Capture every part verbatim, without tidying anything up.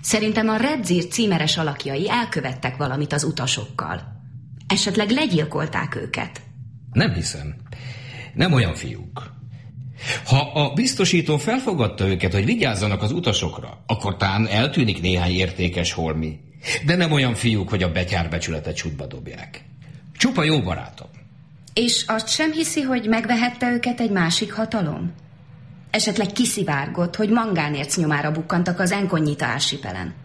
Szerintem a Redzír címeres alakjai elkövettek valamit az utasokkal. Esetleg legyilkolták őket. Nem hiszem. Nem olyan fiúk. Ha a biztosító felfogadta őket, hogy vigyázzanak az utasokra, akkor tán eltűnik néhány értékes holmi. De nem olyan fiúk, hogy a betyárbecsületet csútba dobják. Csupa jó barátom. És azt sem hiszi, hogy megvehette őket egy másik hatalom? Esetleg kiszivárgott, hogy mangánérc nyomára bukkantak az Enkonyita archipelen.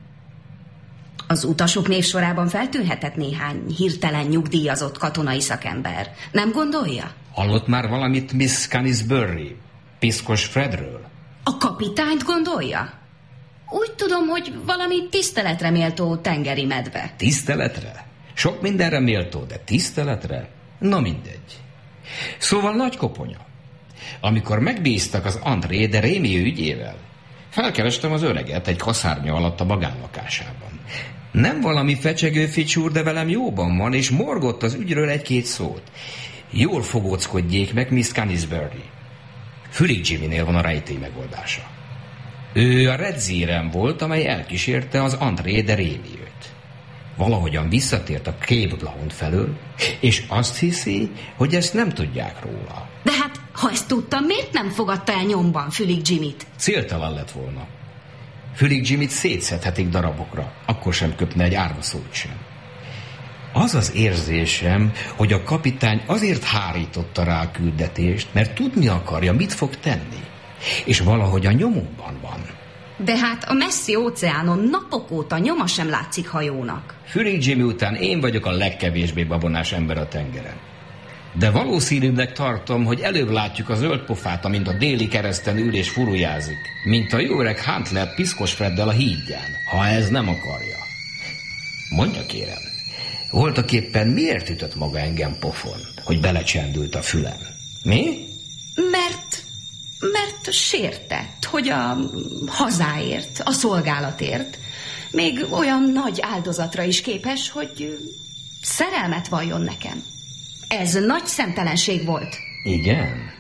Az utasok névsorában feltűnhetett néhány hirtelen nyugdíjazott katonai szakember. Nem gondolja? Hallott már valamit Miss Canisbury, Piszkos Fredről? A kapitányt gondolja? Úgy tudom, hogy valami tiszteletre méltó tengeri medve. Tiszteletre? Sok mindenre méltó, de tiszteletre? Na mindegy. Szóval nagy koponya. Amikor megbíztak az André de Rémy ügyével, felkerestem az öreget egy kaszárnya alatt a magánlakásában. Nem valami fecsegő ficsúr, de velem jóban van, és morgott az ügyről egy-két szót. Jól fogóckodjék meg Miss Canisbury. Fülig Jimmynél van a rejtély megoldása. Ő a Redzíren volt, amely elkísérte az André de Rémy-t. Valahogyan visszatért a Cape Blount felől, és azt hiszi, hogy ezt nem tudják róla. De hát, ha ezt tudtam, miért nem fogadta el nyomban Fülig Jimmyt? Céltalan lett volna. Fülig Jimmyt szétszedhetik darabokra, akkor sem köpne egy árva szót sem. Az az érzésem, hogy a kapitány azért hárította rá a küldetést, mert tudni akarja, mit fog tenni. És valahogy a nyomunkban van. De hát a messzi óceánon napok óta nyoma sem látszik hajónak. Fülig Jimmy után én vagyok a legkevésbé babonás ember a tengeren. De valószínűbbnek tartom, hogy előbb látjuk a zöld pofát, amint a déli kereszten ül és furujázik, mint a jó öreg Huntler Piszkos Freddel a hídján, ha ez nem akarja. Mondja kérem, voltaképpen miért ütött maga engem pofon, hogy belecsendült a fülem? Mi? Mert, mert sértett, hogy a hazáért, a szolgálatért még olyan nagy áldozatra is képes, hogy szerelmet valljon nekem. Ez nagy szemtelenség volt. Igen?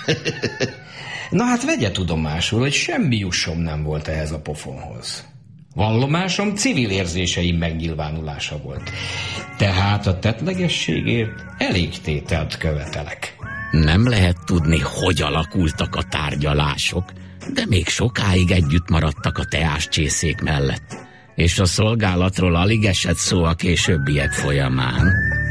Na hát vegye tudomásul, hogy semmi jussom nem volt ehhez a pofonhoz. Vallomásom civil érzéseim megnyilvánulása volt. Tehát a tettlegességért elég tételt követelek. Nem lehet tudni, hogy alakultak a tárgyalások, de még sokáig együtt maradtak a teáscsészék mellett, és a szolgálatról alig esett szó a későbbiek folyamán.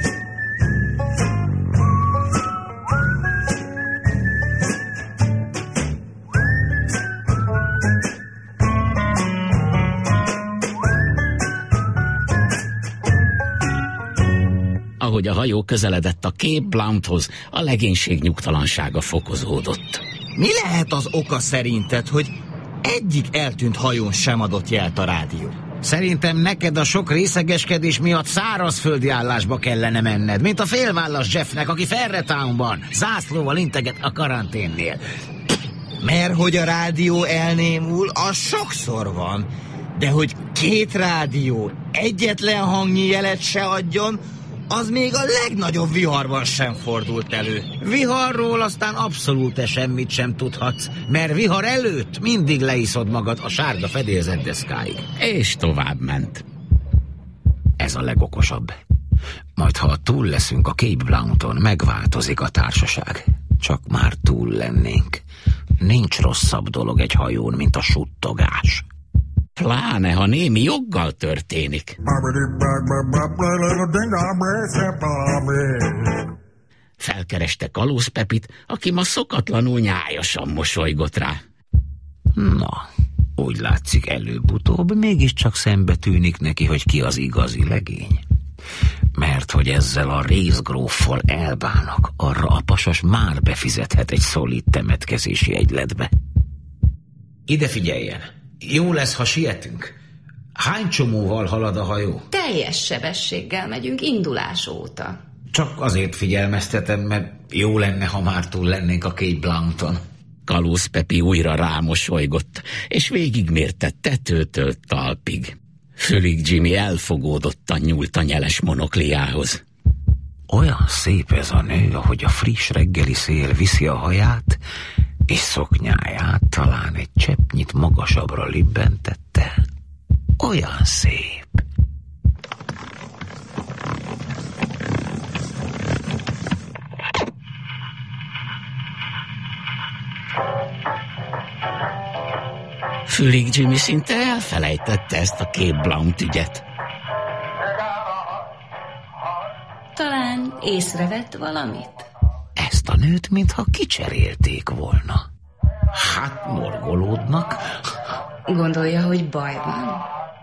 Ahogy a hajó közeledett a Cape Blounthoz, a legénység nyugtalansága fokozódott. Mi lehet az oka szerinted, hogy egyik eltűnt hajón sem adott jelt a rádió? Szerintem neked a sok részegeskedés miatt szárazföldi állásba kellene menned, mint a félvállas Jeffnek, aki Ferretownban zászlóval integet a karanténnél. Mert hogy a rádió elnémul, az sokszor van. De hogy két rádió egyetlen hangnyi jelet se adjon, az még a legnagyobb viharban sem fordult elő. Viharról aztán abszolút semmit sem tudhatsz, mert vihar előtt mindig leiszod magad a sárga fedélzett deszkáig. És tovább ment. Ez a legokosabb. Majd ha túl leszünk a Cape Blounton, megváltozik a társaság. Csak már túl lennénk. Nincs rosszabb dolog egy hajón, mint a suttogás. Pláne, ha némi joggal történik. Felkereste Kalóz Pepit, aki ma szokatlanul nyájasan mosolygott rá. Na, úgy látszik előbb-utóbb mégiscsak szembe tűnik neki, hogy ki az igazi legény. Mert hogy ezzel a részgróffal elbánok, arra a pasas már befizethet egy szolid temetkezési egyletbe. Ide figyeljen! Jó lesz, ha sietünk. Hány csomóval halad a hajó? Teljes sebességgel megyünk indulás óta. Csak azért figyelmeztetem, mert jó lenne, ha már túl lennénk a Cape Blounton. Kalóz Pepi újra rámosolygott, és végigmérte tetőtől talpig. Fülig Jimmy elfogódottan nyúlt a nyeles monokliához. Olyan szép ez a nő, ahogy a friss reggeli szél viszi a haját, és szoknyáját talán egy cseppnyit magasabbra libbentette. olyan szép. Fülig Jimmy szinte elfelejtette ezt a Cape Blount ügyet. Talán észrevett valamit? Ezt a nőt, mintha kicserélték volna. Hát morgolódnak. Gondolja, hogy baj van?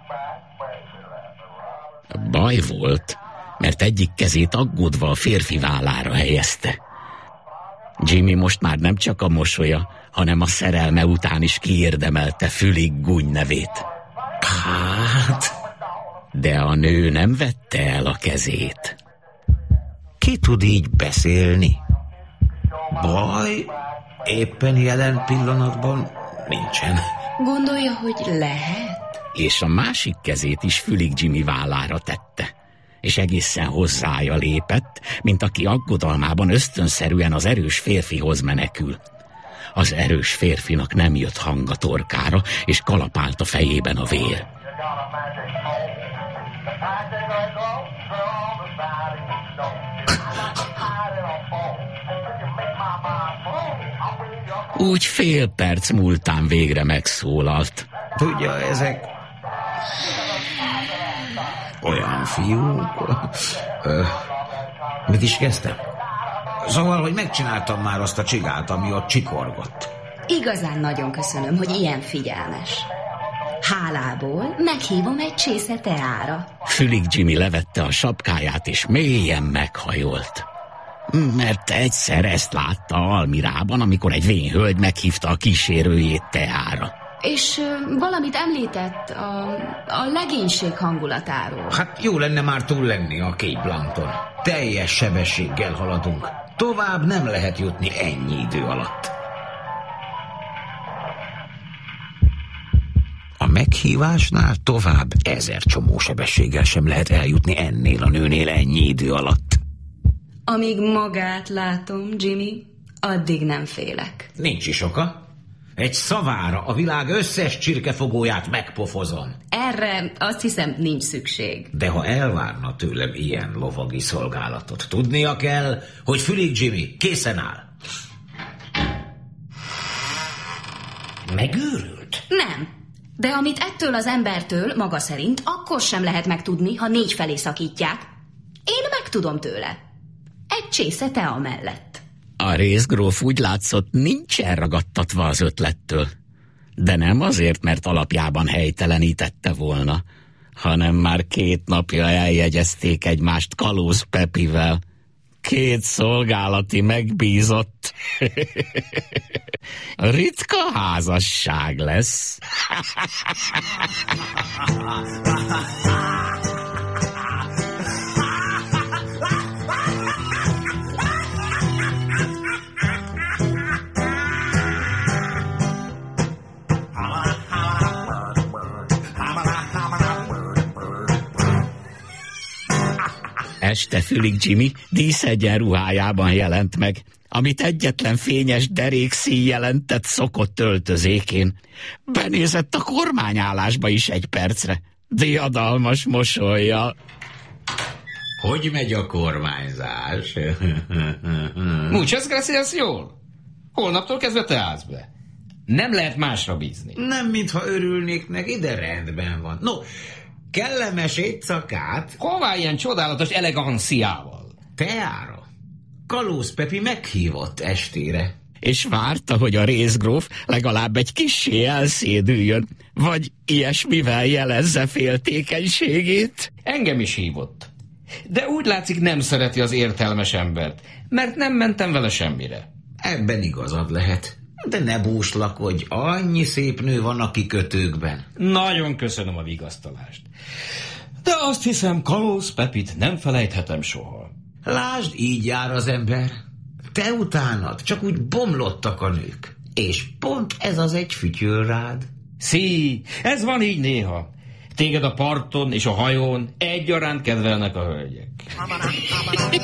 Baj volt, mert egyik kezét aggódva a férfi vállára helyezte. Jimmy most már nem csak a mosolya, hanem a szerelme után is kiérdemelte Fülig Gúny nevét. Hát... De a nő nem vette el a kezét. Ki tud így beszélni? Baj, éppen jelen pillanatban nincsen. Gondolja, hogy lehet? És a másik kezét is Fülig Jimmy vállára tette, és egészen hozzája lépett, mint aki aggodalmában ösztönszerűen az erős férfihoz menekül. Az erős férfinak nem jött hang a torkára, és kalapált a fejében a vér. Úgy fél perc múltán végre megszólalt. Tudja, ezek olyan fiúk. Ö, mit is kezdtem? Szóval, hogy megcsináltam már azt a csigát, ami ott csikorgott. Igazán nagyon köszönöm, hogy ilyen figyelmes. Hálából meghívom egy csésze teára. Fülig Jimmy levette a sapkáját, és mélyen meghajolt. Mert egyszer ezt látta Almirában, amikor egy vén hölgy meghívta a kísérőjét teára. És ö, valamit említett a, a legénység hangulatáról. Hát jó lenne már túl lenni a Cape Blount-on. Teljes sebességgel haladunk. Tovább nem lehet jutni ennyi idő alatt. A meghívásnál tovább ezer csomó sebességgel sem lehet eljutni ennél a nőnél ennyi idő alatt. Amíg magát látom, Jimmy, addig nem félek. Nincs is oka. Egy szavára a világ összes csirkefogóját megpofozom. Erre azt hiszem nincs szükség. De ha elvárna tőlem ilyen lovagi szolgálatot, tudnia kell, hogy Fülig Jimmy készen áll. Megőrült? Nem. De amit ettől az embertől, maga szerint, akkor sem lehet megtudni, ha négy felé szakítják. Én megtudom tőle. Egy csésze tea mellett. A részgróf úgy látszott, nincs elragadtatva az ötlettől. De nem azért, mert alapjában helytelenítette volna, hanem már két napja eljegyezték egymást Kalóz Pepivel. Két szolgálati megbízott. Ritka házasság lesz. Este Fülig Jimmy díszegyenruhájában jelent meg, amit egyetlen fényes derékszíj jelentett szokott öltözékén. Benézett a kormányállásba is egy percre, diadalmas mosollyal. Hogy megy a kormányzás? Muchas gracias, jól. Holnaptól kezdve te állsz be. Nem lehet másra bízni. Nem, mintha örülnék neki, de rendben van. No, kellemes éjszakát. Hová ilyen csodálatos eleganciával? Teára. Kalóz Pepi meghívott estére. És várta, hogy a részgróf legalább egy kissé elszédüljön, vagy ilyesmivel jelezze féltékenységét. Engem is hívott. De úgy látszik, nem szereti az értelmes embert, mert nem mentem vele semmire. Ebben igazad lehet. De ne búslakodj, annyi szép nő van a kikötőkben. Nagyon köszönöm a vigasztalást. De azt hiszem, Kalóz Pepit nem felejthetem soha. Lásd, így jár az ember. Te utánad csak úgy bomlottak a nők. És pont ez az egy fütyül rád. Szí, ez van így néha. Téged a parton és a hajón egyaránt kedvelnek a hölgyek.